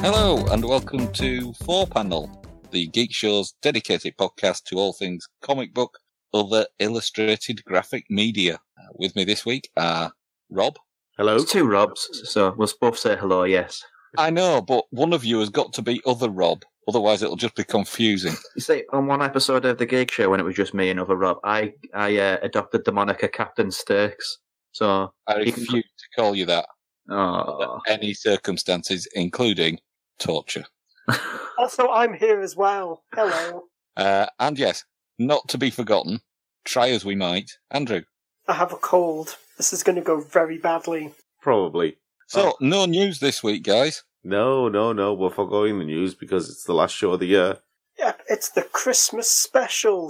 Hello and welcome to 4Panel, the Geek Show's dedicated podcast to all things comic book, other illustrated graphic media. With me this week are Rob. Hello. There's two Robs, so we'll both say hello, yes. I know, but one of you has got to be other Rob, otherwise it'll just be confusing. You see, on one episode of The Geek Show, when it was just me and other Rob, I adopted the moniker Captain Sturks. So I refuse to call you that under any circumstances, including torture. Also, I'm here as well. Hello. And yes, not to be forgotten, try as we might, Andrew. I have a cold. This is going to go very badly. Probably. So, no news this week, guys. No. We're foregoing the news because it's the last show of the year. Yep, it's the Christmas special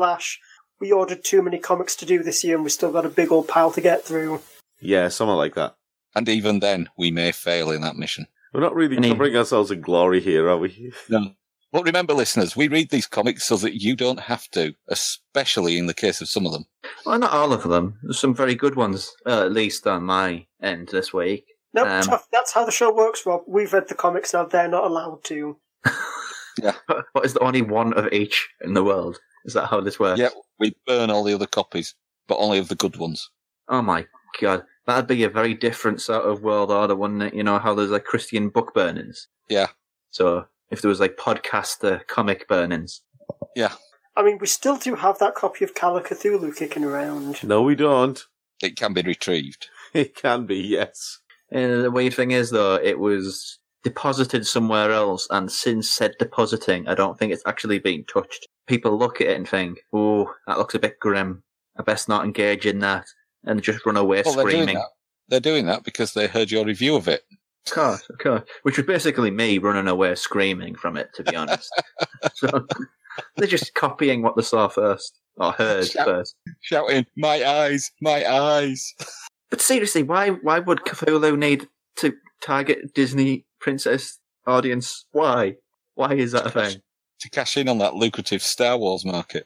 / we ordered too many comics to do this year and we still got a big old pile to get through. Yeah, something like that. And even then, we may fail in that mission. We're not really covering ourselves in glory here, are we? No. But remember, listeners, we read these comics so that you don't have to, especially in the case of some of them. Well, not all of them. There's some very good ones, at least on my end this week. No, tough. That's how the show works, Rob. We've read the comics now, they're not allowed to. Yeah. But is there only one of each in the world? Is that how this works? Yeah, we burn all the other copies, but only of the good ones. Oh my god. That'd be a very different sort of world order, wouldn't it? You know how there's like Christian book burnings? Yeah. So, if there was like podcaster comic burnings. Yeah. I mean, we still do have that copy of Call of Cthulhu kicking around. No, we don't. It can be retrieved. It can be, yes. The weird thing is, though, it was deposited somewhere else, and since said depositing, I don't think it's actually been touched. People look at it and think, oh, that looks a bit grim. I best not engage in that. And just run away screaming. They're doing that because they heard your review of it. Of course. Which was basically me running away screaming from it, to be honest. So they're just copying what they saw first, or heard first. Shouting, my eyes, my eyes. But seriously, why would Cthulhu need to target Disney princess audience? Why? Why is that a thing? To cash in on that lucrative Star Wars market.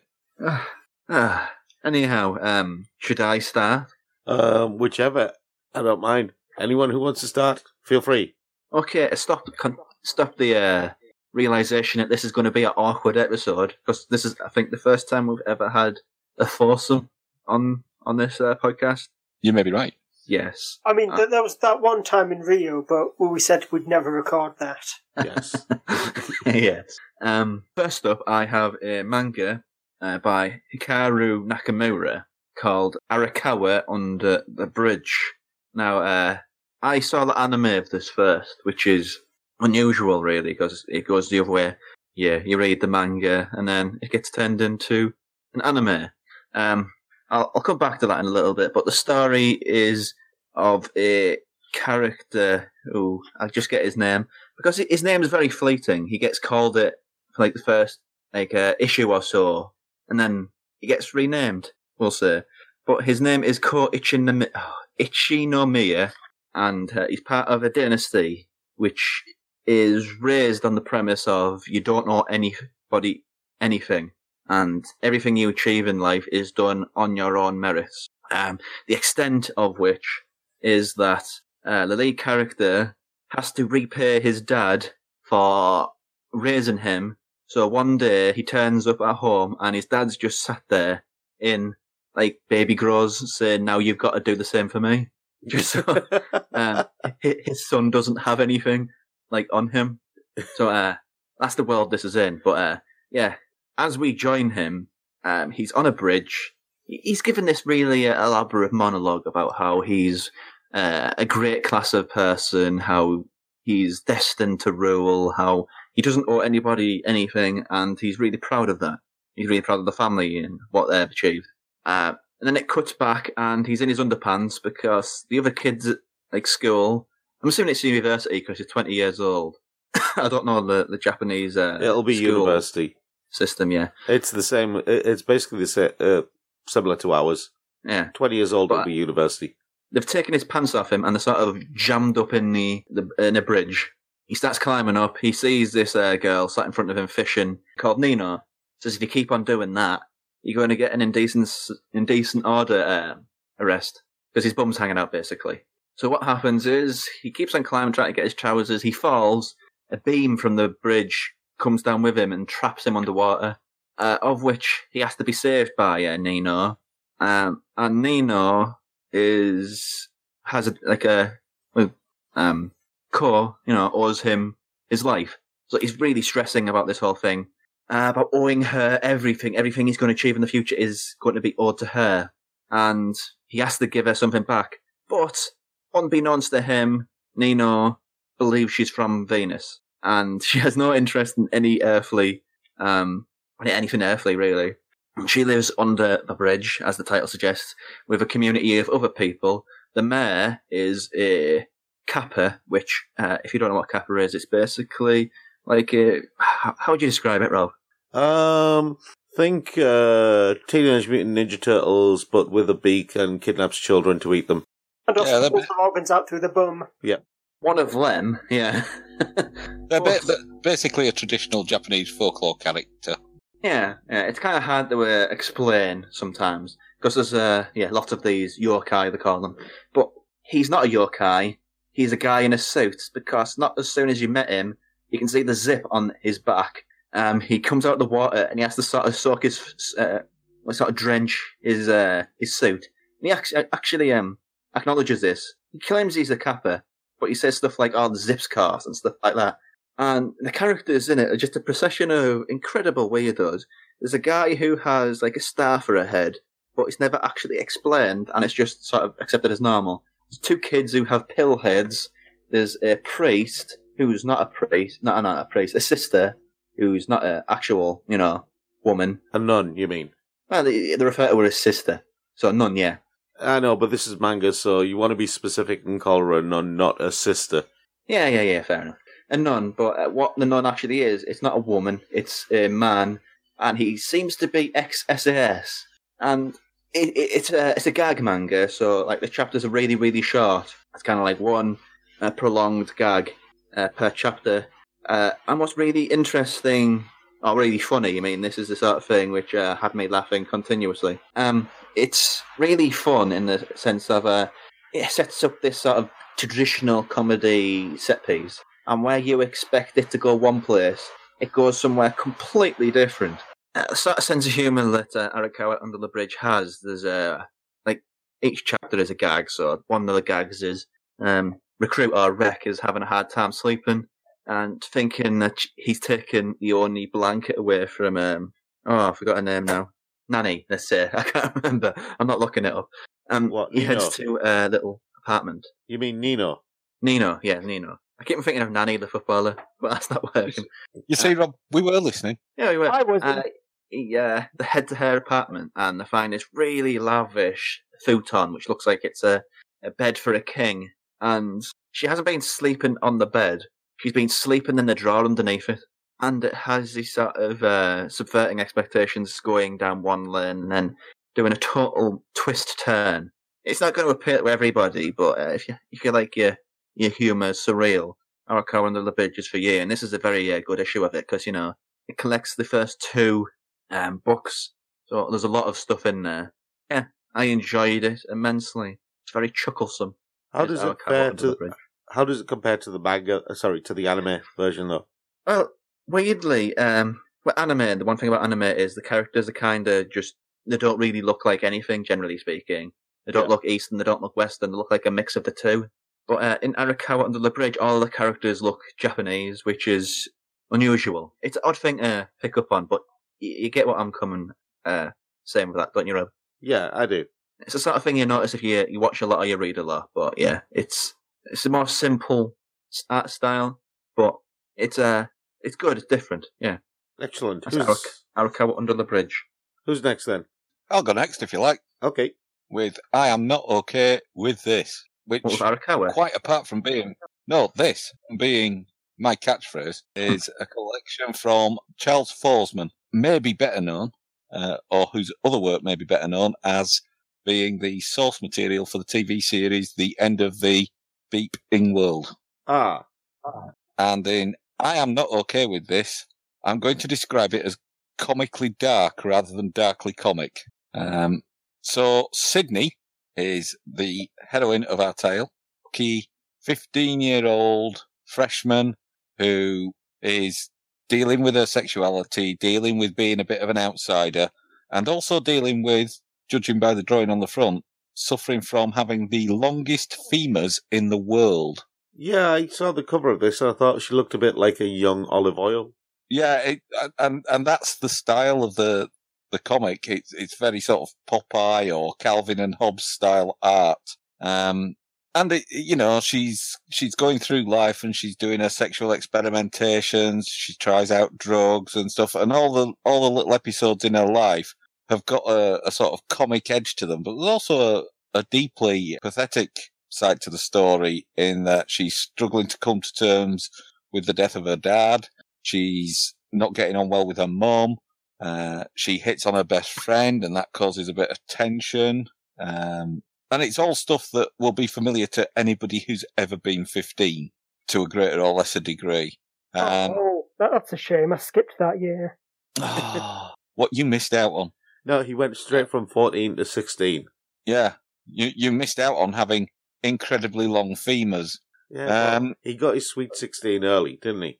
Anyhow, should I start? Whichever. I don't mind. Anyone who wants to start, feel free. Okay, stop the realization that this is going to be an awkward episode, because this is, I think, the first time we've ever had a foursome on this podcast. You may be right. Yes. I mean, there was that one time in Rio, but we said we'd never record that. Yes. Yes. First up, I have a manga by Hikaru Nakamura called Arakawa Under the Bridge. Now, I saw the anime of this first, which is unusual, really, because it goes the other way. Yeah, you read the manga, and then it gets turned into an anime. I'll come back to that in a little bit, but the story is of a character who, I'll just get his name, because his name is very fleeting. He gets called it for like the first issue or so, and then he gets renamed, we'll say. But his name is Ko Ichinomiya, and he's part of a dynasty which is raised on the premise of you don't owe anybody anything, and everything you achieve in life is done on your own merits. The extent of which is that the lead character has to repay his dad for raising him. So one day he turns up at home and his dad's just sat there in like baby grows saying, now you've got to do the same for me. Just so his son doesn't have anything like on him. So that's the world this is in. But yeah, as we join him, he's on a bridge. He's given this really elaborate monologue about how he's a great class of person, how he's destined to rule, how he doesn't owe anybody anything, and he's really proud of that. He's really proud of the family and what they've achieved. And then it cuts back, and he's in his underpants because the other kids at like school, I'm assuming it's university because he's 20 years old. I don't know the Japanese it'll be university system, yeah. It's the same. It's basically the same, similar to ours. Yeah. 20 years old, it'll be university. They've taken his pants off him and they're sort of jammed up in a bridge. He starts climbing up. He sees this girl sat in front of him fishing called Nino. Says if you keep on doing that, you're going to get an indecent order arrest because his bum's hanging out basically. So what happens is he keeps on climbing, trying to get his trousers. He falls a beam from the bridge comes down with him and traps him underwater, of which he has to be saved by Nino. And Nino has a core, owes him his life. So he's really stressing about this whole thing, about owing her everything. Everything he's going to achieve in the future is going to be owed to her. And he has to give her something back. But, unbeknownst to him, Nino believes she's from Venus. And she has no interest in any earthly, anything earthly, really. She lives under the bridge, as the title suggests, with a community of other people. The mayor is a Kappa, which, if you don't know what Kappa is, it's basically like how would you describe it, Rob? Think Teenage Mutant Ninja Turtles, but with a beak and kidnaps children to eat them. And also pulls their organs out through the bum. Yeah. One of them, yeah. They're basically a traditional Japanese folklore character. Yeah, it's kind of hard to explain sometimes, because there's lots of these yokai, they call them. But he's not a yokai, he's a guy in a suit, because not as soon as you met him, you can see the zip on his back. He comes out of the water and he has to sort of soak his, sort of drench his suit. And he actually acknowledges this. He claims he's a Kappa, but he says stuff like, the zip's cars and stuff like that. And the characters in it are just a procession of incredible weirdos. There's a guy who has like a star for a head, but it's never actually explained, and it's just sort of accepted as normal. There's two kids who have pill heads. There's a priest who's not a priest, not a priest, a sister who's not an actual, woman. A nun, you mean? Well, they refer to her as sister. So a nun, yeah. I know, but this is manga, so you want to be specific and call her a nun, not a sister. Yeah, fair enough. A nun, but what the nun actually is, it's not a woman, it's a man, and he seems to be ex-SAS. And it's a gag manga, so like the chapters are really, really short. It's kind of like one prolonged gag per chapter. And what's really interesting, or really funny, this is the sort of thing which had me laughing continuously. It's really fun in the sense of it sets up this sort of traditional comedy set piece. And where you expect it to go one place, it goes somewhere completely different. The sort of sense of humour that Arakawa Under the Bridge has, there's each chapter is a gag, so one of the gags is Recruit or Rek is having a hard time sleeping and thinking that he's taken the only blanket away from, I forgot her name now. Nanny, let's say. I can't remember. I'm not looking it up. What, he Nino? heads to a little apartment. You mean Nino? Nino, yeah, Nino. I keep thinking of Nanny the footballer, but that's not working. You see, Rob, we were listening. Yeah, we were. I was. They head to her apartment and they find this really lavish futon, which looks like it's a bed for a king. And she hasn't been sleeping on the bed. She's been sleeping in the drawer underneath it. And it has this sort of subverting expectations, going down one lane and then doing a total twist turn. It's not going to appeal to everybody, but if you like your humour surreal, Arakawa Under the Bridge is for you. And this is a very good issue of it because, it collects the first two books. So there's a lot of stuff in there. Yeah, I enjoyed it immensely. It's very chucklesome. How does it compare to the manga? Sorry, to the anime version, though. Well, weirdly, anime. The one thing about anime is the characters are kind of they don't really look like anything. Generally speaking, they don't look Eastern, they don't look Western. They look like a mix of the two. But in Arakawa Under the Bridge, all the characters look Japanese, which is unusual. It's an odd thing to pick up on, but you get what I'm saying with that, don't you, Rob? Yeah, I do. It's the sort of thing you notice if you watch a lot or you read a lot. But yeah, it's a more simple art style, but it's good. It's different. Yeah, excellent. Arakawa Under the Bridge. Who's next then? I'll go next if you like. Okay. With I Am Not Okay With This, which Arakawa? Quite apart from being my catchphrase, is a collection from Charles Forsman, maybe better known, or whose other work may be better known as being the source material for the TV series The End of the Beeping World. And in I Am Not Okay With This, I'm going to describe it as comically dark rather than darkly comic. So Sydney is the heroine of our tale, key 15-year-old freshman who is dealing with her sexuality, dealing with being a bit of an outsider, and also dealing with, judging by the drawing on the front, suffering from having the longest femurs in the world. Yeah, I saw the cover of this and I thought she looked a bit like a young Olive Oil. Yeah, and that's the style of the comic. It's very sort of Popeye or Calvin and Hobbes style art. And she's going through life and she's doing her sexual experimentations. She tries out drugs and stuff, and all the little episodes in her life have got a sort of comic edge to them. But there's also a deeply pathetic side to the story in that she's struggling to come to terms with the death of her dad. She's not getting on well with her mum. She hits on her best friend, and that causes a bit of tension. And it's all stuff that will be familiar to anybody who's ever been 15 to a greater or lesser degree. That's a shame. I skipped that year. What you missed out on. No, he went straight from 14 to 16. Yeah, you missed out on having incredibly long femurs. Yeah, he got his sweet 16 early, didn't he?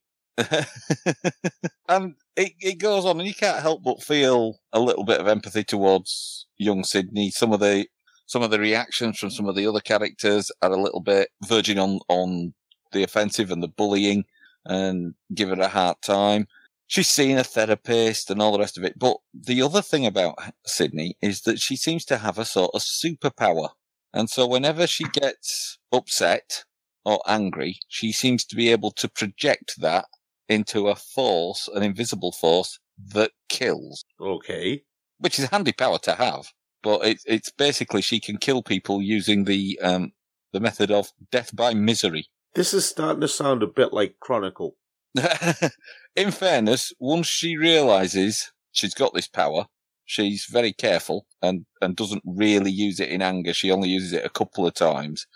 And it goes on, and you can't help but feel a little bit of empathy towards young Sydney. Some of the reactions from some of the other characters are a little bit verging on the offensive and the bullying, and give her a hard time. She's seen a therapist and all the rest of it. But the other thing about Sydney is that she seems to have a sort of superpower. And so whenever she gets upset or angry, she seems to be able to project that into a force, an invisible force that kills. Okay. Which is a handy power to have. But it's basically she can kill people using the method of death by misery. This is starting to sound a bit like Chronicle. In fairness, once she realises she's got this power, she's very careful and doesn't really use it in anger. She only uses it a couple of times.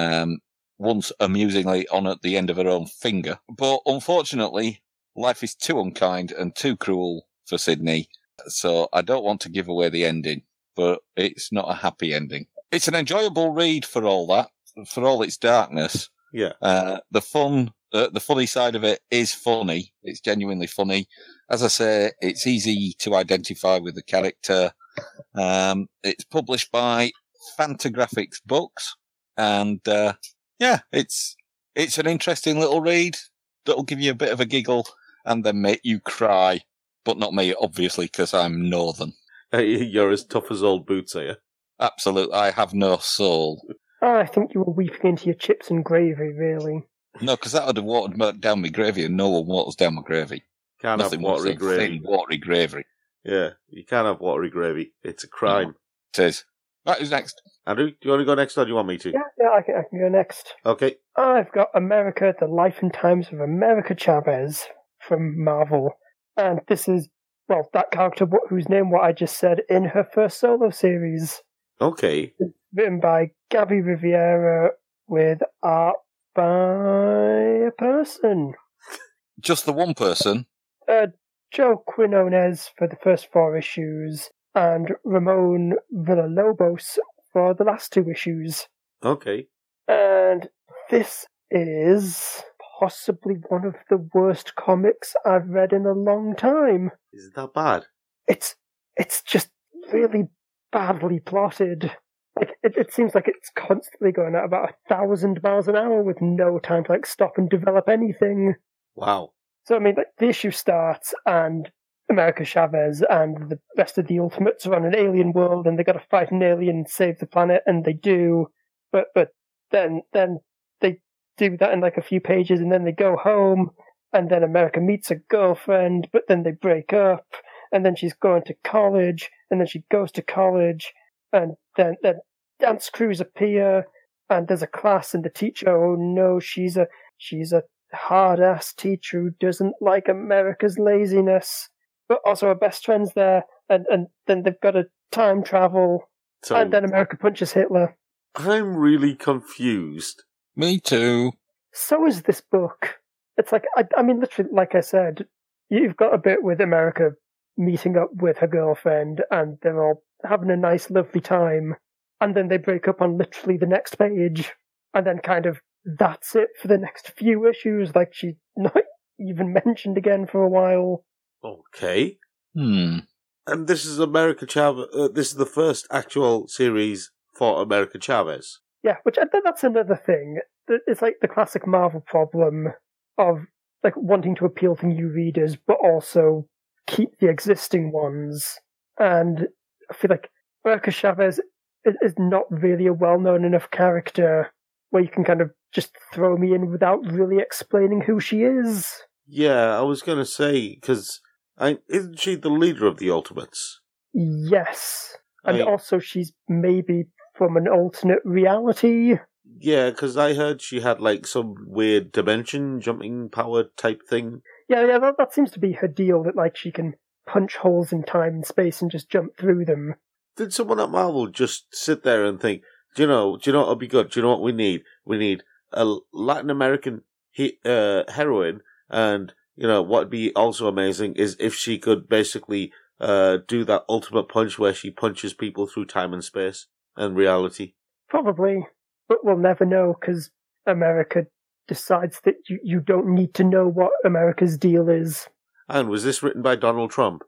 Once amusingly on at the end of her own finger. But unfortunately, life is too unkind and too cruel for Sydney. So I don't want to give away the ending, but it's not a happy ending. It's an enjoyable read for all that, for all its darkness. Yeah. The funny side of it is funny. It's genuinely funny. As I say, it's easy to identify with the character. It's published by Fantagraphics Books, and it's an interesting little read that'll give you a bit of a giggle and then make you cry. But not me, obviously, because I'm northern. You're as tough as old boots, are you? Absolutely, I have no soul. I think you were weeping into your chips and gravy, really. No, because that would have watered down my gravy, and no one waters down my gravy. Can't Nothing have watery gravy. Thin, watery gravy. Yeah, you can't have watery gravy. It's a crime. No, it is. Right, who's next? Andrew, do you want to go next or do you want me to? Yeah, I can go next. Okay. I've got America, The Life and Times of America Chavez from Marvel. And this is, well, that character whose name what I just said in her first solo series. Okay. It's written by Gabby Riviera with art by a person. Just the one person? Joe Quinones for the first 4 issues, and Ramon Villalobos for the last 2 issues. Okay. And this is possibly one of the worst comics I've read in a long time. Is it that bad? It's just really badly plotted. It seems like it's constantly going at about 1,000 miles an hour with no time to stop and develop anything. Wow. So, I mean, the issue starts and America Chavez and the rest of the Ultimates are on an alien world and they got to fight an alien and save the planet, and they do. But then they do that in a few pages, and then they go home, and then America meets a girlfriend, but then they break up, and then she's going to college, and then she goes to college, and then dance crews appear, and there's a class, and the teacher, oh no, she's a hard-ass teacher who doesn't like America's laziness, but also her best friend's there, and then they've got to time travel, and then America punches Hitler. I'm really confused. Me too. So is this book. It's I mean, literally, like I said, you've got a bit with America meeting up with her girlfriend, and they're all having a nice, lovely time, and then they break up on literally the next page, and then kind of that's it for the next few issues. She's not even mentioned again for a while. Okay. Hmm. And this is America Chavez. This is the first actual series for America Chavez. Yeah, which that's another thing. It's like the classic Marvel problem of like wanting to appeal to new readers, but also keep the existing ones. And I feel like America Chavez is not really a well-known enough character where you can kind of just throw me in without really explaining who she is. Yeah, I was going to say, because isn't she the leader of the Ultimates? Yes. And also she's maybe from an alternate reality. Yeah, because I heard she had like some weird dimension jumping power type thing. Yeah, that seems to be her deal, that like she can punch holes in time and space and just jump through them. Did someone at Marvel just sit there and think, do you know what would be good? Do you know what we need? We need a Latin American heroine, and what would be also amazing is if she could basically do that ultimate punch where she punches people through time and space and reality. Probably, but we'll never know because America decides that you don't need to know what America's deal is. And was this written by Donald Trump?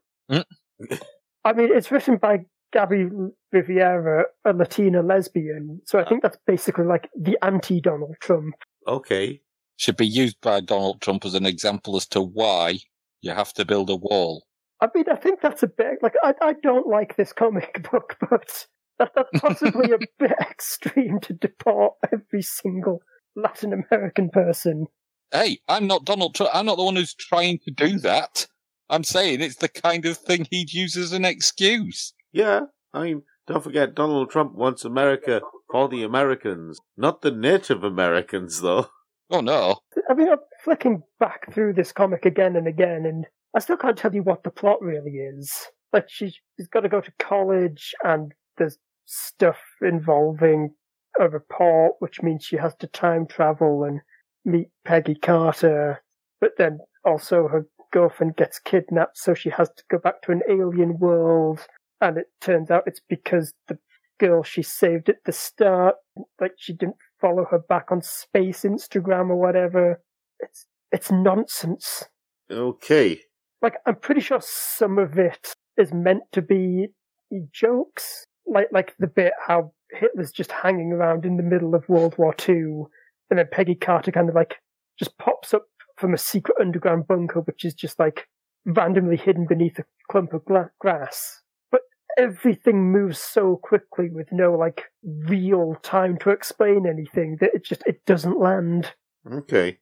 I mean, it's written by Gabby Rivera, a Latina lesbian, so I think that's basically like the anti-Donald Trump. Okay. Should be used by Donald Trump as an example as to why you have to build a wall. I mean, I think that's a bit, like, I don't like this comic book, but that's possibly a bit extreme to deport every single Latin American person. Hey, I'm not Donald Trump. I'm not the one who's trying to do that. I'm saying it's the kind of thing he'd use as an excuse. Yeah, I mean, don't forget, Donald Trump wants America for the Americans, not the Native Americans, though. Oh, no. I mean, I'm flicking back through this comic again and again, and I still can't tell you what the plot really is. Like, she's got to go to college, and there's stuff involving a report, which means she has to time travel and meet Peggy Carter, but then also her girlfriend gets kidnapped, so she has to go back to an alien world, and it turns out it's because the girl she saved at the start, like, she didn't follow her back on space Instagram or whatever. It's nonsense. Okay. Like, I'm pretty sure some of it is meant to be jokes, like the bit how Hitler's just hanging around in the middle of World War II, and then Peggy Carter kind of like just pops up from a secret underground bunker, which is just like randomly hidden beneath a clump of grass. But everything moves so quickly with no like real time to explain anything that it doesn't land. Okay.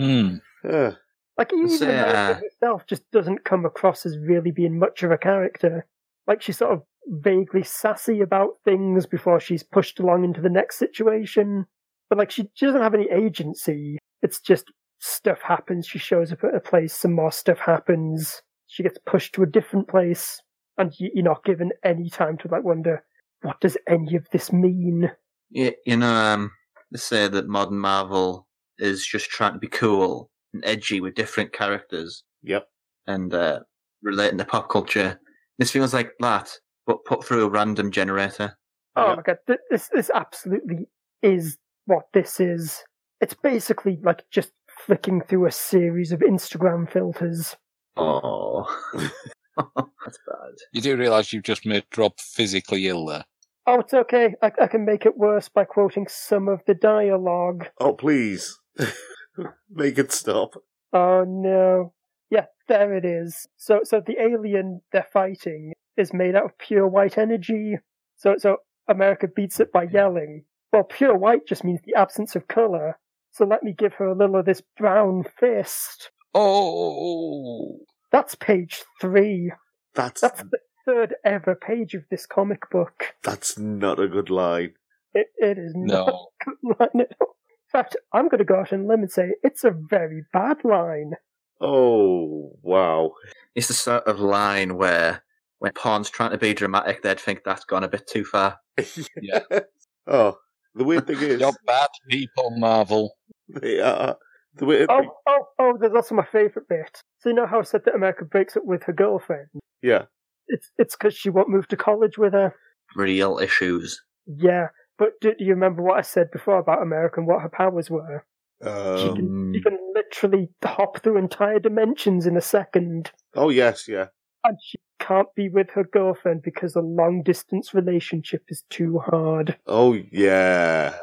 Like even America herself just doesn't come across as really being much of a character. Like she's sort of vaguely sassy about things before she's pushed along into the next situation. But like she doesn't have any agency. It's just stuff happens. She shows up at a place, some more stuff happens. She gets pushed to a different place, and you're not given any time to like wonder, what does any of this mean? Yeah, they say that modern Marvel is just trying to be cool and edgy with different characters. Yep. And relating to pop culture. This feels like that, but put through a random generator. Oh my god, this absolutely is what this is. It's basically like just flicking through a series of Instagram filters. Oh. That's bad. You do realise you've just made Rob physically ill there. Oh, it's okay. I can make it worse by quoting some of the dialogue. Oh, please. Make it stop. Oh, no. Yeah, there it is. So the alien they're fighting is made out of pure white energy. So America beats it by yelling. Well, pure white just means the absence of colour. So let me give her a little of this brown fist. Oh! That's page 3. That's the third ever page of this comic book. That's not a good line. It is not a good line at all. In fact, I'm going to go out on a limb and say it's a very bad line. Oh, wow. It's the sort of line where when Porn's trying to be dramatic, they'd think that's gone a bit too far. Yeah. Oh, the weird thing is... You're bad people, Marvel. They are. The weird thing... Oh, there's also my favourite bit. So you know how I said that America breaks up with her girlfriend? Yeah. It's because she won't move to college with her. Real issues. Yeah, but do you remember what I said before about America and what her powers were? She can literally hop through entire dimensions in a second. Oh, yes, yeah. And she can't be with her girlfriend because a long-distance relationship is too hard. Oh, yeah.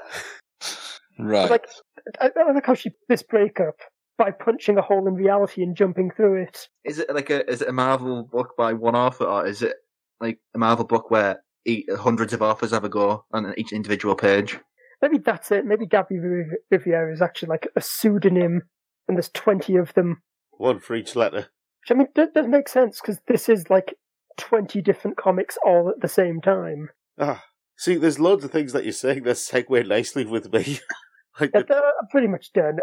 Right. Like, I like how she this breakup by punching a hole in reality and jumping through it. Is it a Marvel book by one author, or is it like a Marvel book where hundreds of authors have a go on each individual page? Maybe that's it. Maybe Gabby Riviere is actually like a pseudonym, and there's 20 of them. One for each letter. Which, I mean, does make sense, because this is like 20 different comics all at the same time. See, there's loads of things that you're saying that segue nicely with me. I'm pretty much done.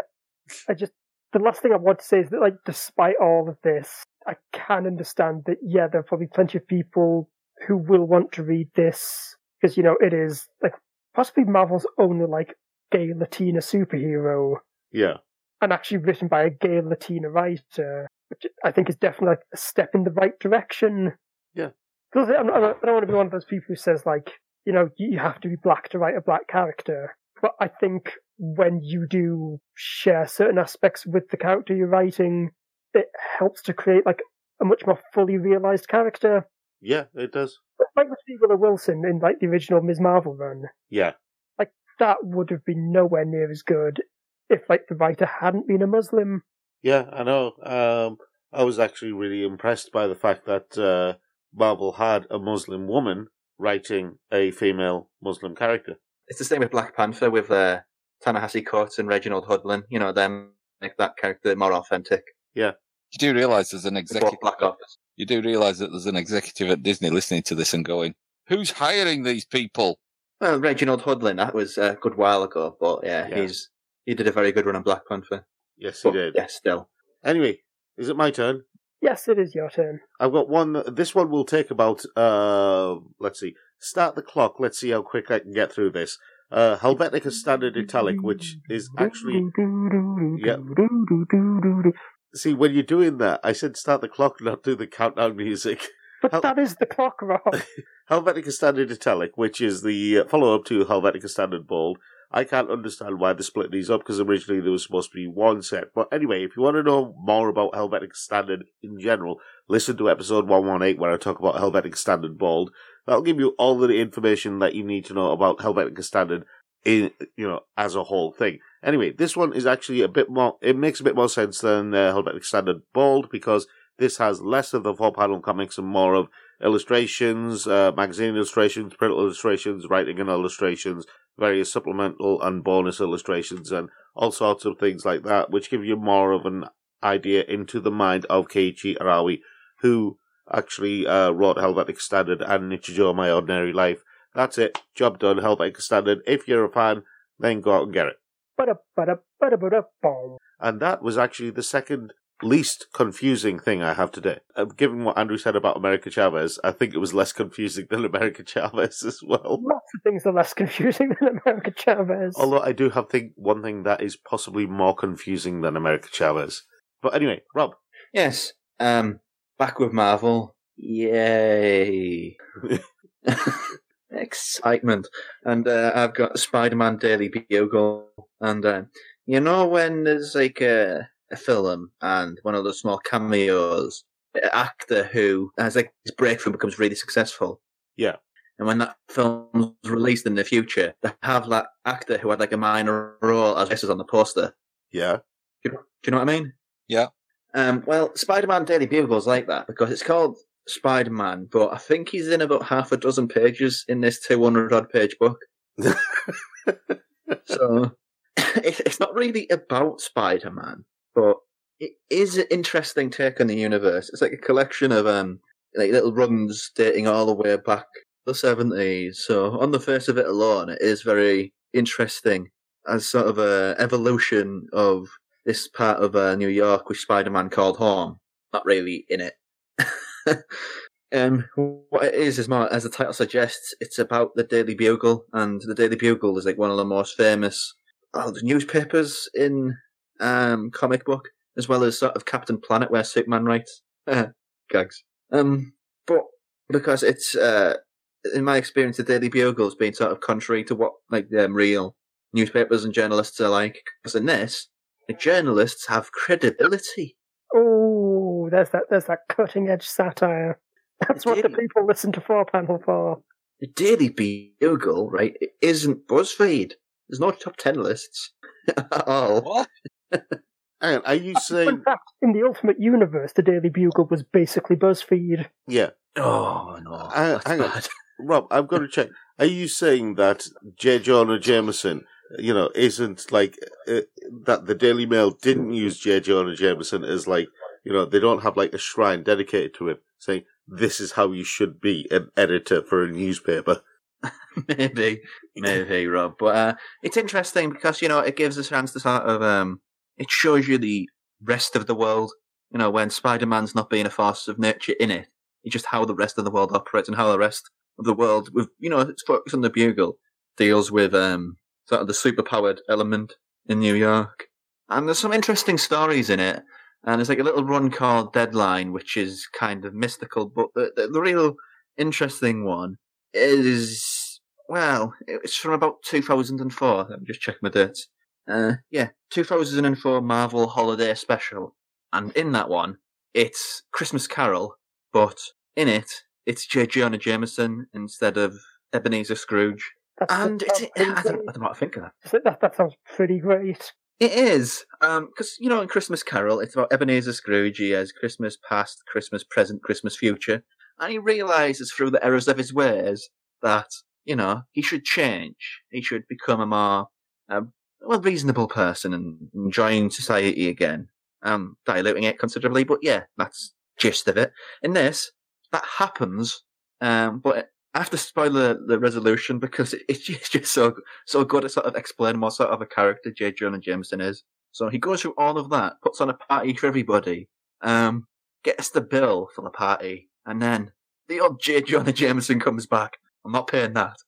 The last thing I want to say is that, like, despite all of this, I can understand that, yeah, there are probably plenty of people who will want to read this, because, it is, like, possibly Marvel's only, like, gay Latina superhero. Yeah. And actually written by a gay Latina writer, which I think is definitely, like, a step in the right direction. Yeah. Because I don't want to be one of those people who says, like, you have to be black to write a black character. But I think when you do share certain aspects with the character you're writing, it helps to create, like, a much more fully realised character. Yeah, it does. Like with Willow Wilson in, like, the original Ms. Marvel run. Yeah. Like, that would have been nowhere near as good if, like, the writer hadn't been a Muslim. Yeah, I know. I was actually really impressed by the fact that Marvel had a Muslim woman writing a female Muslim character. It's the same with Black Panther with Ta-Nehisi Coates and Reginald Hudlin. Them make that character more authentic. Yeah. You do realise there's an executive. Black Office. You do realise that there's an executive at Disney listening to this and going, "Who's hiring these people?" Well, Reginald Hudlin, that was a good while ago, but yeah. He did a very good run on Black Panther. Yes, he did. Yeah, still. Anyway, is it my turn? Yes, it is your turn. I've got one. This one will take about, let's see, start the clock. Let's see how quick I can get through this. Helvetica Standard Italic, which is actually... Yeah. See, when you're doing that, I said start the clock, not do the countdown music. But that is the clock, Rob. Helvetica Standard Italic, which is the follow-up to Helvetica Standard Bold. I can't understand why they split these up, because originally there was supposed to be one set. But anyway, if you want to know more about Helvetica Standard in general, listen to episode 118 where I talk about Helvetica Standard Bold. That'll give you all of the information that you need to know about Helvetica Standard in, as a whole thing. Anyway, this one is actually a bit more, it makes a bit more sense than Helvetica Standard Bold, because this has less of the 4-panel comics and more of illustrations, magazine illustrations, print illustrations, writing and illustrations, various supplemental and bonus illustrations, and all sorts of things like that, which give you more of an idea into the mind of Keiichi Arawi, who actually wrote Helvetica Standard and Nichijou My Ordinary Life. That's it. Job done. Helvetica Standard. If you're a fan, then go out and get it. And that was actually the second least confusing thing I have today. Given what Andrew said about America Chavez, I think it was less confusing than America Chavez as well. Lots of things are less confusing than America Chavez. Although I do have one thing that is possibly more confusing than America Chavez. But anyway, Rob. Yes. Back with Marvel. Yay. Excitement. And I've got Spider-Man Daily Bugle. And when there's like a film and one of those small cameos, the actor who has like his breakthrough becomes really successful. Yeah. And when that film's released in the future, they have that actor who had like a minor role as on the poster. Yeah. Do you know what I mean? Yeah. Well, Spider-Man Daily Bugle's like that because it's called Spider-Man, but I think he's in about half a dozen pages in this 200-odd page book. So it's not really about Spider-Man, but it is an interesting take on the universe. It's like a collection of like little runs dating all the way back to the 70s. So on the face of it alone, it is very interesting as sort of a evolution of this part of New York which Spider-Man called home. Not really in it. What it is more, as the title suggests, it's about the Daily Bugle, and the Daily Bugle is like one of the most famous newspapers in comic book, as well as sort of Captain Planet where Superman writes. Gags. But because it's in my experience, the Daily Bugle has been sort of contrary to what like real newspapers and journalists alike. Because in this, the journalists have credibility. Oh, there's that cutting edge satire. That's what the people listen to 4Panel for. The Daily Bugle, right? It isn't BuzzFeed. There's no top 10 lists at all. What? Hang on, are you saying... In fact, in the Ultimate Universe, the Daily Bugle was basically BuzzFeed. Yeah. Oh, no. Hang on. Rob, I've got to check. Are you saying that J. Jonah Jameson, isn't like... that the Daily Mail didn't use J. Jonah Jameson as like, they don't have like a shrine dedicated to him, saying, this is how you should be an editor for a newspaper? Maybe, Rob. But it's interesting because, it gives us a chance to sort of... it shows you the rest of the world, when Spider-Man's not being a force of nature in it. It's just how the rest of the world operates and how the rest of the world, with it's focused on the Bugle, deals with sort of the superpowered element in New York. And there's some interesting stories in it. And there's like a little run called Deadline, which is kind of mystical. But the real interesting one is, well, it's from about 2004. Let me just check my dates. 2004 Marvel Holiday Special. And in that one, it's Christmas Carol, but in it, it's J. Jonah Jameson instead of Ebenezer Scrooge. I don't know what to think of that. That sounds pretty great. It is, because, in Christmas Carol, it's about Ebenezer Scrooge. He has Christmas past, Christmas present, Christmas future. And he realises through the errors of his ways that, he should change. He should become a more, reasonable person and enjoying society again. Diluting it considerably, but yeah, that's the gist of it. In this, that happens, but I have to spoil the resolution because it's just so good at sort of explaining what sort of a character J. Jonah Jameson is. So he goes through all of that, puts on a party for everybody, gets the bill for the party, and then the old J. Jonah Jameson comes back. I'm not paying that.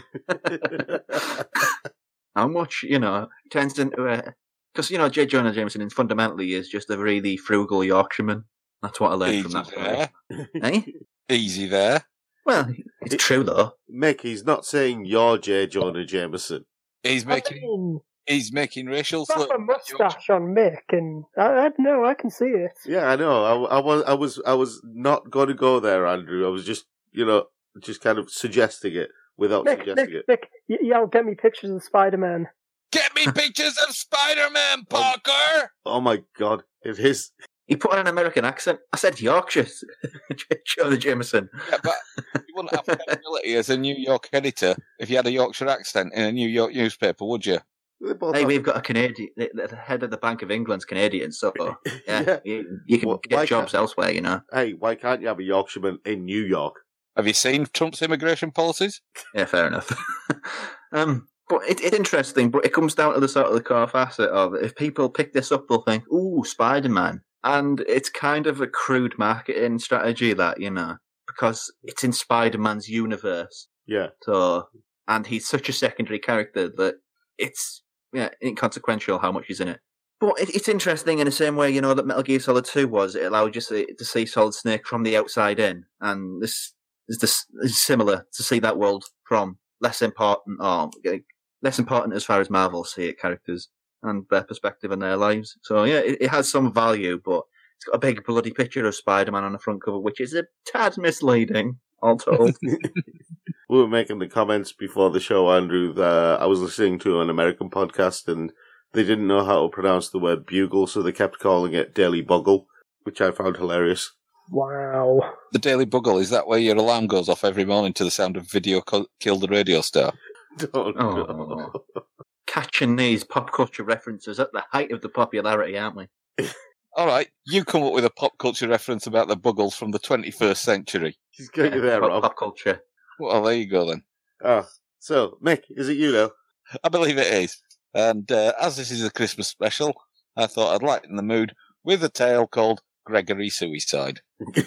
How much, turns into a... Because, J. Jonah Jameson fundamentally is just a really frugal Yorkshireman. That's what I learned from that story. Easy there. Well, it's true, though. Mick, he's not saying you're J. Jonah Jameson. He's making racial slurs. That's a mustache on Mick, and I know, I can see it. Yeah, I know. I was not going to go there, Andrew. I was just, just kind of suggesting it without suggesting it. Mick, yell, get me pictures of Spider-Man. Get me pictures of Spider-Man, Parker! Oh my God, it is. He put on an American accent. I said Yorkshire, Jonah Jameson. Yeah, but you wouldn't have credibility as a New York editor if you had a Yorkshire accent in a New York newspaper, would you? Hey, we've got a Canadian. The head of the Bank of England's Canadian, so yeah. You can get jobs elsewhere, Hey, why can't you have a Yorkshireman in New York? Have you seen Trump's immigration policies? Yeah, fair enough. But it's interesting, but it comes down to the sort of the core facet of if people pick this up, they'll think, ooh, Spider-Man. And it's kind of a crude marketing strategy that, because it's in Spider-Man's universe. Yeah. So, and he's such a secondary character that it's inconsequential how much he's in it. But it's interesting in the same way, that Metal Gear Solid 2 was. It allowed you to see Solid Snake from the outside in. And this is similar, to see that world from less important as far as Marvel see it, characters and their perspective in their lives. So yeah, it has some value, but it's got a big bloody picture of Spider-Man on the front cover, which is a tad misleading, all told. We were making the comments before the show, Andrew, that I was listening to an American podcast and they didn't know how to pronounce the word bugle, so they kept calling it Daily Bugle, which I found hilarious. Wow. The Daily Bugle, is that where your alarm goes off every morning to the sound of Video Killed the Radio Star? Oh. Catching these pop culture references at the height of the popularity, aren't we? All right, you come up with a pop culture reference about the Buggles from the 21st century. She's going you there, Rob. Pop culture. Well, there you go then. So, Mick, is it you now? I believe it is. And as this is a Christmas special, I thought I'd lighten the mood with a tale called Gregory Suicide.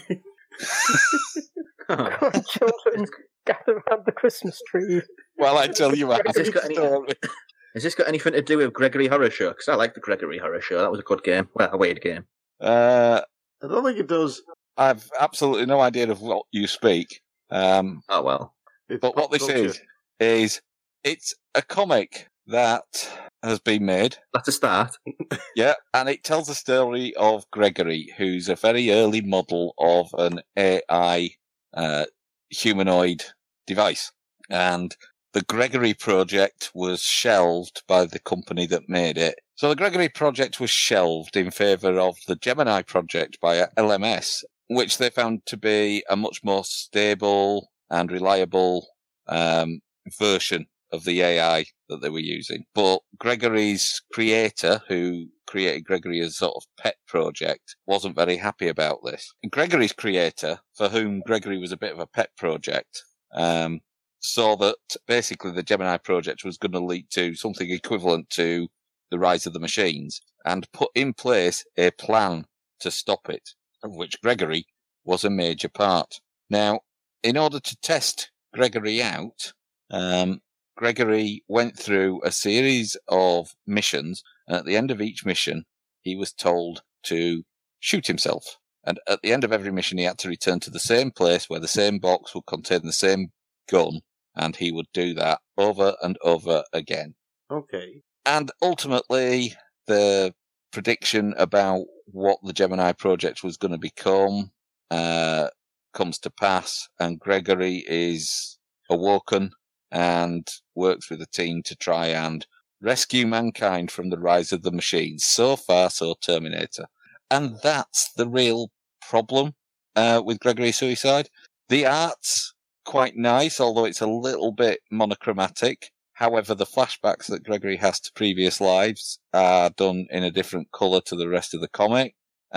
Children gather around the Christmas tree. Well, I tell you what. Has this got anything to do with Gregory Horror Show? Because I like the Gregory Horror Show. That was a good game. Well, a weird game. I don't think it does. I've absolutely no idea of what you speak. Oh, well. But what this is it's a comic that has been made. That's a start. Yeah, and it tells the story of Gregory, who's a very early model of an AI humanoid device. And the Gregory project was shelved by the company that made it. So the Gregory project was shelved in favour of the Gemini project by LMS, which they found to be a much more stable and reliable version of the AI that they were using. But Gregory's creator, who created Gregory as a sort of pet project, wasn't very happy about this. And Gregory's creator, for whom Gregory was a bit of a pet project, saw that basically the Gemini project was going to lead to something equivalent to the Rise of the Machines, and put in place a plan to stop it, of which Gregory was a major part. Now, in order to test Gregory out, Gregory went through a series of missions, and at the end of each mission, he was told to shoot himself. And at the end of every mission, he had to return to the same place where the same box would contain the same gun, and he would do that over and over again. Okay. And ultimately, the prediction about what the Gemini project was going to become comes to pass, and Gregory is awoken and works with a team to try and rescue mankind from the Rise of the Machines. So far, so Terminator. And that's the real problem with Gregory Suicide. The art's quite nice, although it's a little bit monochromatic. However, the flashbacks that Gregory has to previous lives are done in a different colour to the rest of the comic.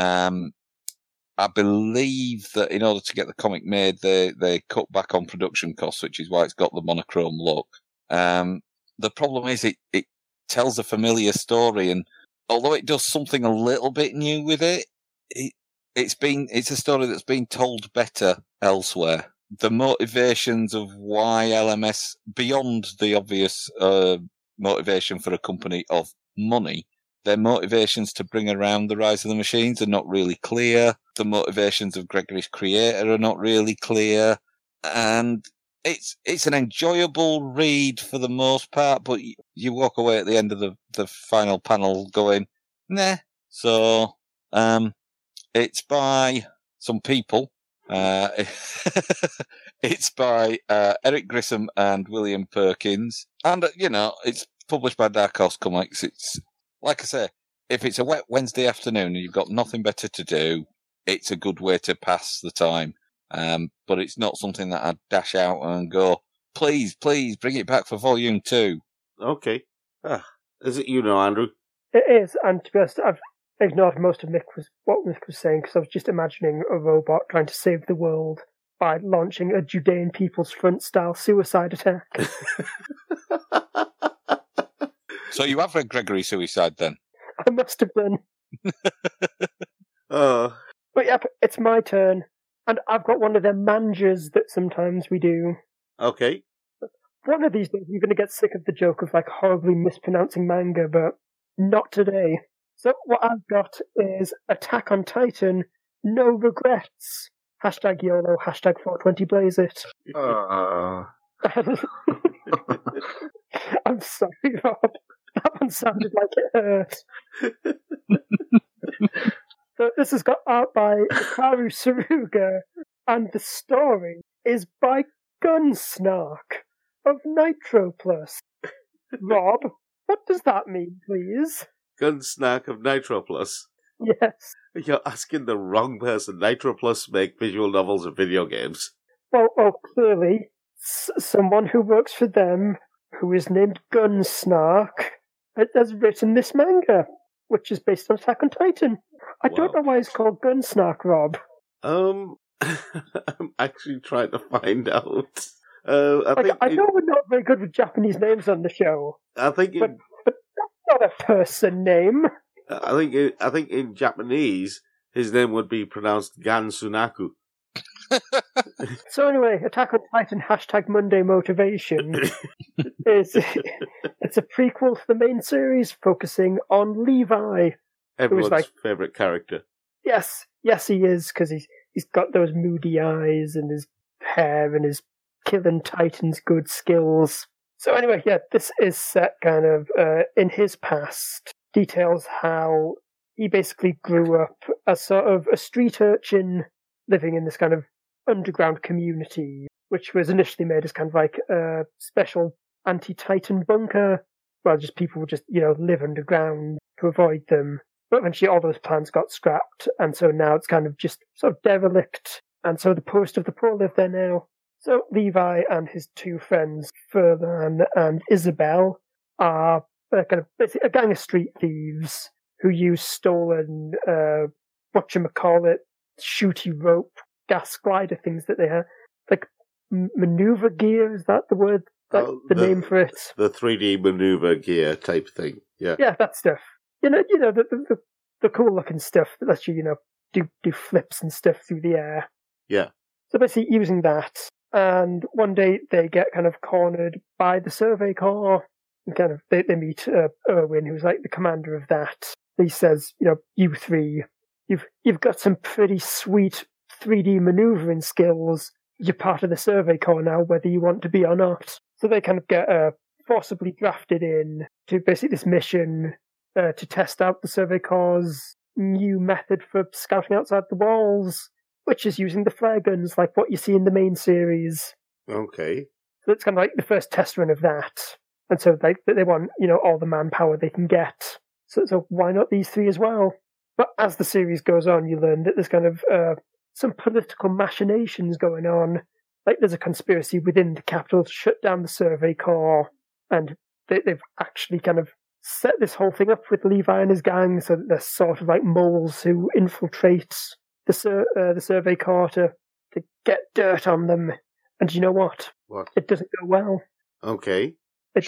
I believe that in order to get the comic made, they cut back on production costs, which is why it's got the monochrome look. The problem is it tells a familiar story, and although it does something a little bit new with it, it's a story that's been told better elsewhere. The motivations of why LMS, beyond the obvious motivation for a company of money, their motivations to bring around the Rise of the Machines are not really clear. The motivations of Gregory's creator are not really clear. And it's an enjoyable read for the most part, but you walk away at the end of the final panel going, nah. So, it's by some people. It's by Eric Grissom and William Perkins. And, it's published by Dark Horse Comics. It's, like I say, if it's a wet Wednesday afternoon and you've got nothing better to do, it's a good way to pass the time. But it's not something that I'd dash out and go, please, bring it back for volume 2. Okay. Is it Andrew? It is, and to be honest, I've ignored most of what Mick was saying, because I was just imagining a robot trying to save the world by launching a Judean People's Front-style suicide attack. So you have read Gregory Suicide, then? I must have done. But yeah, it's my turn. And I've got one of them manjas that sometimes we do. Okay. One of these days I'm going to get sick of the joke of horribly mispronouncing manga, but not today. So what I've got is Attack on Titan, No Regrets. Hashtag YOLO, hashtag 420 Blaze It. I'm sorry, Rob. That one sounded like it hurt. So this has got art by Hikaru Saruga, and the story is by Gunsnark of Nitro Plus. Rob, what does that mean, please? Gunsnark of Nitro Plus? Yes. You're asking the wrong person. Nitro Plus make visual novels and video games. Well, clearly, someone who works for them, who is named Gunsnark, has written this manga, which is based on Attack on Titan. I don't know why it's called Gunsnark, Rob. I'm actually trying to find out. I know we're not very good with Japanese names on the show. But that's not a person name. I think in Japanese, his name would be pronounced Gansunaku. So anyway, Attack on Titan hashtag Monday Motivation it's a prequel to the main series focusing on Levi. Everyone's favourite character. Yes, he is, because he's got those moody eyes and his hair and his killing Titans good skills. So anyway, yeah, this is set kind of in his past, details how he basically grew up as sort of a street urchin living in this kind of underground community, which was initially made as kind of like a special anti-Titan bunker, where just people would just, live underground to avoid them. But eventually all those plans got scrapped, and so now it's kind of just sort of derelict, and so the poorest of the poor live there now. So Levi and his two friends, Furlan and Isabel, are kind of basically a gang of street thieves who use stolen, whatchamacallit, shooty rope, gas glider things that they have. Like, maneuver gear, is that the word? The name for it? The 3D maneuver gear type thing, yeah. Yeah, that stuff. The cool looking stuff that lets you, do flips and stuff through the air. Yeah. So basically using that, and one day they get kind of cornered by the Survey Corps, and kind of they meet Erwin, who's like the commander of that. He says, you three, you've got some pretty sweet 3D maneuvering skills. You're part of the Survey Corps now, whether you want to be or not. So they kind of get forcibly drafted in to basically this mission to test out the Survey Corps' new method for scouting outside the walls, which is using the flare guns like what you see in the main series. Okay. So it's kind of like the first test run of that. And so they want, all the manpower they can get. So why not these three as well? But as the series goes on, you learn that there's kind of some political machinations going on. Like there's a conspiracy within the capital to shut down the Survey Corps, and they've actually kind of set this whole thing up with Levi and his gang, so that they're sort of like moles who infiltrate the Survey Corps to get dirt on them. And you know what? What? It doesn't go well. Okay.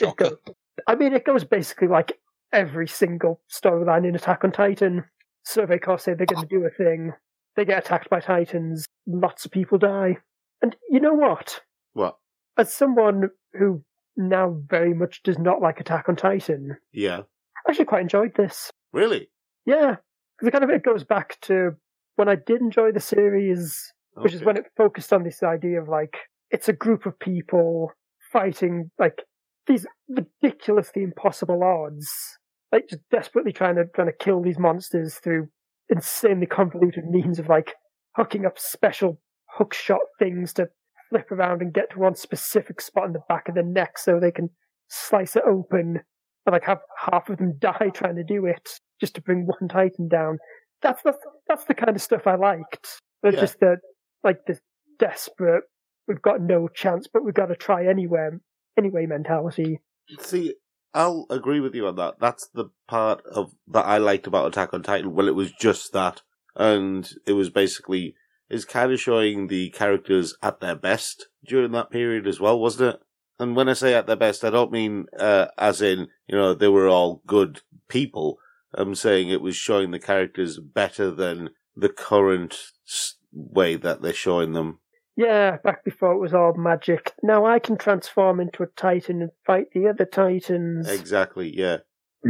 It goes basically like every single storyline in Attack on Titan. Survey Corps say they're going to do a thing. They get attacked by Titans. Lots of people die. And you know what? What? As someone who now very much does not like Attack on Titan, yeah, I actually quite enjoyed this. Really? Yeah, because it goes back to when I did enjoy the series, which is when it focused on this idea of like it's a group of people fighting like these ridiculously impossible odds, like just desperately trying to kill these monsters through insanely convoluted means of like hooking up special hook shot things to flip around and get to one specific spot in the back of the neck so they can slice it open and like have half of them die trying to do it just to bring one Titan down. That's the kind of stuff I liked. But just the like this desperate, we've got no chance, but we've got to try anyway mentality. See, I'll agree with you on that. That's the part of that I liked about Attack on Titan. Well, it was just that, and it was basically is kind of showing the characters at their best during that period as well, wasn't it? And when I say at their best, I don't mean as in, they were all good people. I'm saying it was showing the characters better than the current way that they're showing them. Yeah, back before it was all magic. Now I can transform into a Titan and fight the other Titans. Exactly, yeah.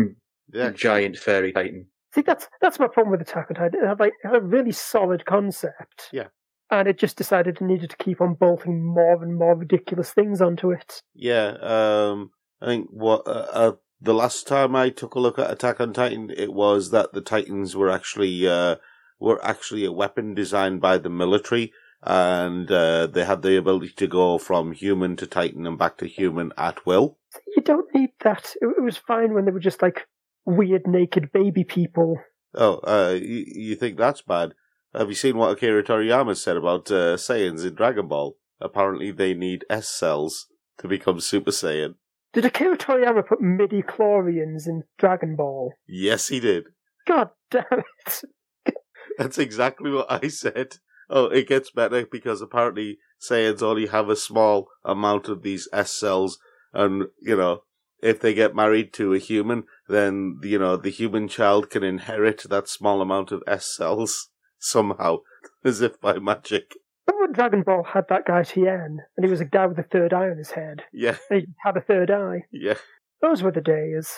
A giant fairy Titan. See, that's my problem with Attack on Titan. It had a really solid concept. Yeah. And it just decided it needed to keep on bolting more and more ridiculous things onto it. Yeah, I think the last time I took a look at Attack on Titan, it was that the Titans were actually a weapon designed by the military, and they had the ability to go from human to Titan and back to human at will. You don't need that. It was fine when they were just like weird naked baby people. Oh, you think that's bad? Have you seen what Akira Toriyama said about Saiyans in Dragon Ball? Apparently they need S cells to become Super Saiyan. Did Akira Toriyama put midi-chlorians in Dragon Ball? Yes, he did. God damn it. That's exactly what I said. Oh, it gets better because apparently Saiyans only have a small amount of these S cells, and, if they get married to a human, then, the human child can inherit that small amount of S cells somehow, as if by magic. Remember when Dragon Ball had that guy Tien, and he was a guy with a third eye on his head? Yeah. And he had a third eye. Yeah. Those were the days.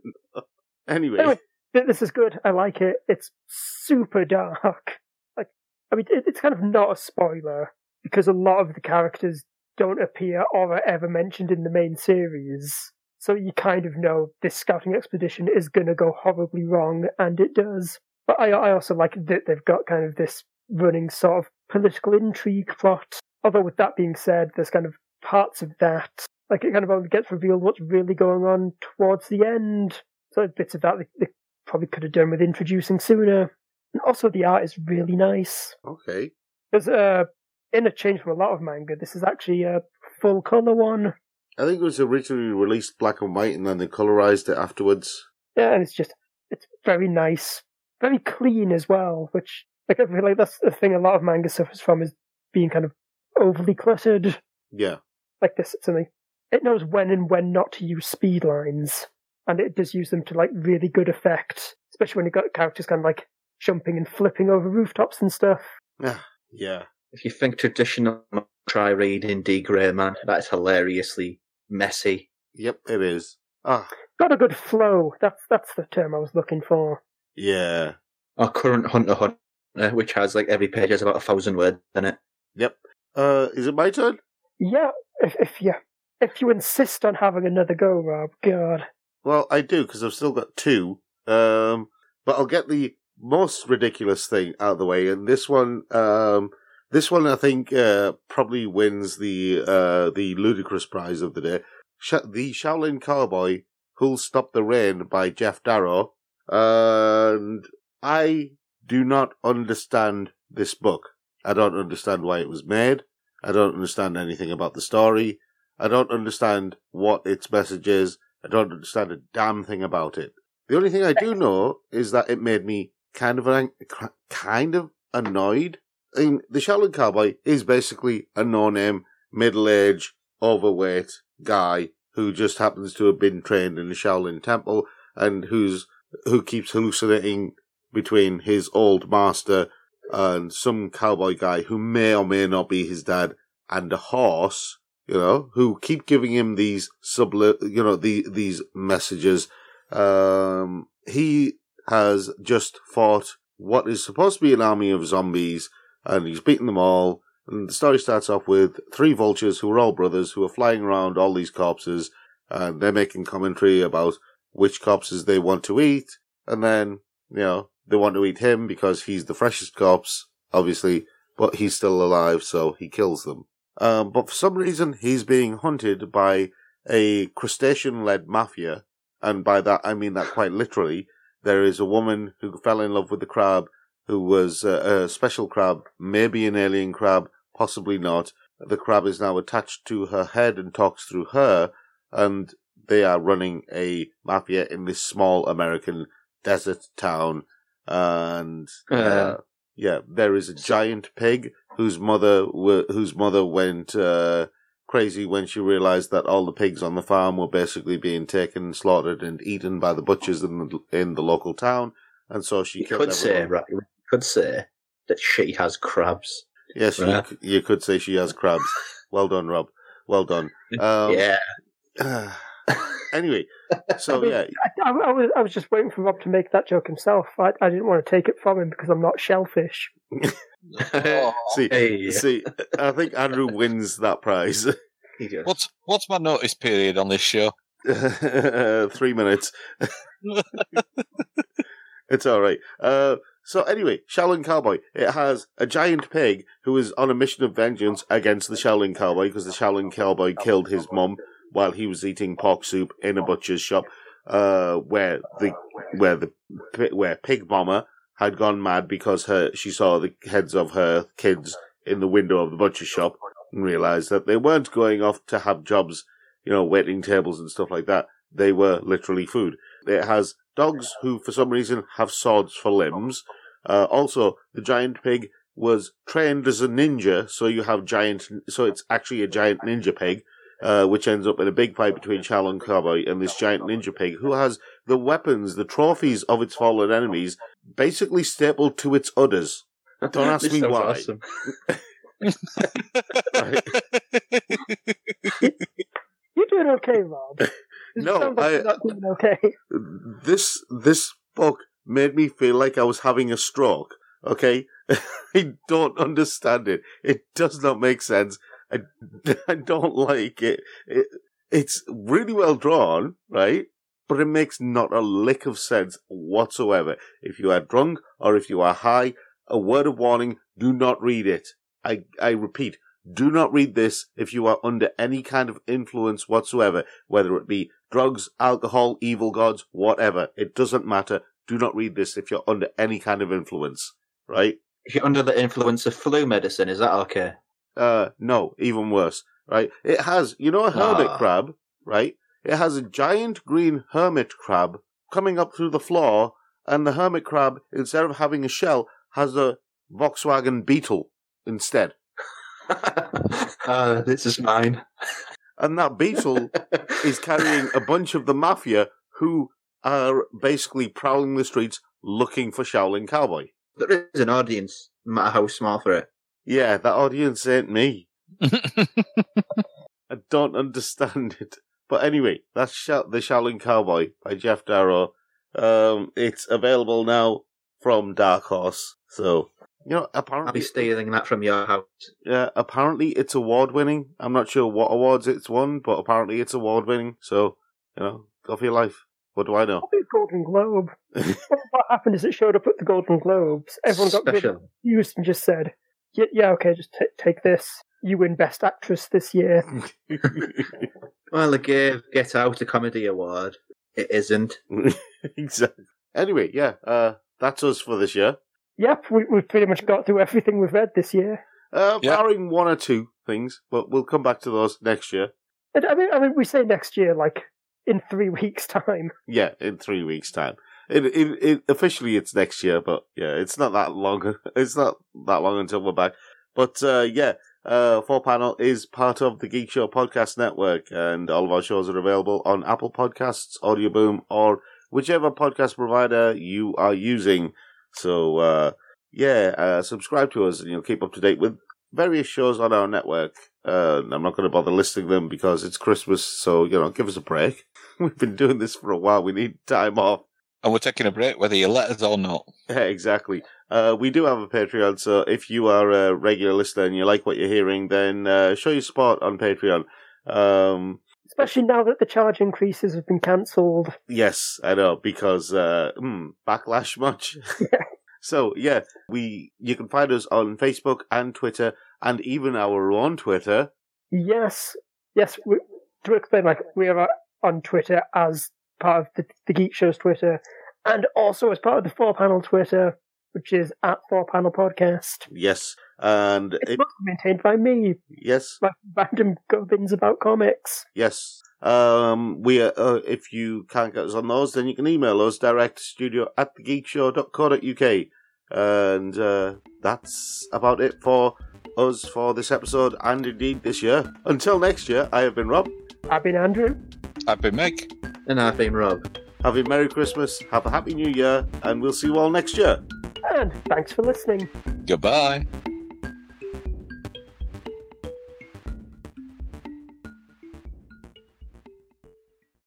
Anyway, this is good. I like it. It's super dark. It's kind of not a spoiler, because a lot of the characters don't appear or are ever mentioned in the main series. So you kind of know this scouting expedition is going to go horribly wrong, and it does. But I also like that they've got kind of this running sort of political intrigue plot. Although with that being said, there's kind of parts of that, like it kind of only gets revealed what's really going on towards the end. So bits of that they probably could have done with introducing sooner. And also the art is really nice. Okay. There's in a change from a lot of manga, this is actually a full colour one. I think it was originally released black and white and then they colorized it afterwards. Yeah, and it's very nice. Very clean as well, which like I feel like that's the thing a lot of manga suffers from, is being kind of overly cluttered. Yeah. Like this, it knows when and when not to use speed lines, and it does use them to like really good effect, especially when you've got characters kind of like jumping and flipping over rooftops and stuff. Yeah. If you think traditional, try reading D. Grey Man. That's hilariously messy. Yep, it is. Got a good flow. That's the term I was looking for. Yeah. Our current Hunter Hunter, which has like every page has about 1,000 words in it. Yep. Is it my turn? Yeah, if you insist on having another go, Rob. God. Well, I do, because I've still got two. But I'll get the most ridiculous thing out of the way, and this one I think probably wins the ludicrous prize of the day. The Shaolin Cowboy, Who'll Stop the Rain by Jeff Darrow. And I do not understand this book. I don't understand why it was made. I don't understand anything about the story. I don't understand what its message is. I don't understand a damn thing about it. The only thing I do know is that it made me kind of annoyed. I mean, the Shaolin Cowboy is basically a no-name, middle-aged, overweight guy who just happens to have been trained in the Shaolin Temple and who keeps hallucinating between his old master and some cowboy guy who may or may not be his dad, and a horse, who keep giving him these these messages. He has just fought what is supposed to be an army of zombies, and he's beaten them all. And the story starts off with 3 vultures who are all brothers who are flying around all these corpses, and they're making commentary about which corpses they want to eat, and then, they want to eat him because he's the freshest corpse, obviously, but he's still alive, so he kills them. But for some reason, he's being hunted by a crustacean-led mafia, and by that I mean that quite literally. There is a woman who fell in love with the crab, who was a special crab, maybe an alien crab, possibly not. The crab is now attached to her head and talks through her, and they are running a mafia in this small American desert town. And there is a giant pig whose mother went crazy when she realized that all the pigs on the farm were basically being taken, slaughtered, and eaten by the butchers in the local town, and so she killed everyone. You could say that she has crabs. Yes, you could say she has crabs. Well done, Rob. Well done. Yeah. Anyway, so I was just waiting for Rob to make that joke himself. I didn't want to take it from him because I'm not shellfish. See, I think Andrew wins that prize. What's my notice period on this show? 3 minutes. It's all right. So anyway, Shaolin Cowboy. It has a giant pig who is on a mission of vengeance against the Shaolin Cowboy because the Shaolin Cowboy killed his mum while he was eating pork soup in a butcher's shop, where Pig Bomber had gone mad because she saw the heads of her kids in the window of the butcher's shop and realized that they weren't going off to have jobs, waiting tables and stuff like that. They were literally food. It has dogs who, for some reason, have swords for limbs. Also, the giant pig was trained as a ninja, so it's actually a giant ninja pig, which ends up in a big fight between Shaolin Cowboy and this giant ninja pig, who has the weapons, the trophies of its fallen enemies, basically stapled to its udders. Don't ask me why. Awesome. You're doing okay, Rob. No, you're not doing okay. This book made me feel like I was having a stroke. Okay, I don't understand it. It does not make sense, I don't like it. It's really well drawn, right? But it makes not a lick of sense whatsoever. If you are drunk or if you are high, a word of warning, do not read it. I repeat, do not read this if you are under any kind of influence whatsoever, whether it be drugs, alcohol, evil gods, whatever. It doesn't matter. Do not read this if you're under any kind of influence, right? If you're under the influence of flu medicine, is that okay? No, even worse, right? It has, a hermit crab, right? It has a giant green hermit crab coming up through the floor, and the hermit crab, instead of having a shell, has a Volkswagen Beetle instead. This is mine. And that Beetle is carrying a bunch of the mafia who are basically prowling the streets looking for Shaolin Cowboy. There is an audience, no matter how small for it. Yeah, that audience ain't me. I don't understand it. But anyway, that's the Shaolin Cowboy by Jeff Darrow. It's available now from Dark Horse. So, apparently... I'll be stealing that from your house. Yeah, apparently it's award-winning. I'm not sure what awards it's won, but apparently it's award-winning. So, go for your life. What do I know? Probably Golden Globe. What happened is it showed up at the Golden Globes. Everyone got really confused and just said, yeah, okay, just take this. You win Best Actress this year. Well, they gave Get Out a comedy award. It isn't. Exactly. Anyway, yeah, that's us for this year. Yep, we've pretty much got through everything we've read this year. Barring one or two things, but we'll come back to those next year. I mean, we say next year, like, in 3 weeks' time. Yeah, in 3 weeks' time. It officially it's next year, but yeah, it's not that long. It's not that long until we're back. But 4Panel is part of the Geek Show Podcast Network, and all of our shows are available on Apple Podcasts, Audio Boom, or whichever podcast provider you are using. So, subscribe to us, and you'll keep up to date with various shows on our network. I'm not going to bother listing them because it's Christmas, so, give us a break. We've been doing this for a while. We need time off. And we're taking a break, whether you let us or not. Yeah, exactly. We do have a Patreon, so if you are a regular listener and you like what you're hearing, then show your support on Patreon. Especially now that the charge increases have been cancelled. Yes, I know, because backlash much. Yeah. So, yeah, you can find us on Facebook and Twitter, and even our own Twitter. Yes. To explain, we are on Twitter as part of the Geek Show's Twitter, and also as part of the 4Panel Twitter, which is at 4Panel Podcast. Yes, and it's mostly maintained by me. Yes, like random gubbins about comics. Yes, we are. If you can't get us on those, then you can email us direct studio@thegeekshow.co.uk, and that's about it for us for this episode, and indeed this year. Until next year, I have been Rob. I've been Andrew. I've been Meg. And I've been Rob. Have a Merry Christmas, have a Happy New Year, and we'll see you all next year. And thanks for listening. Goodbye.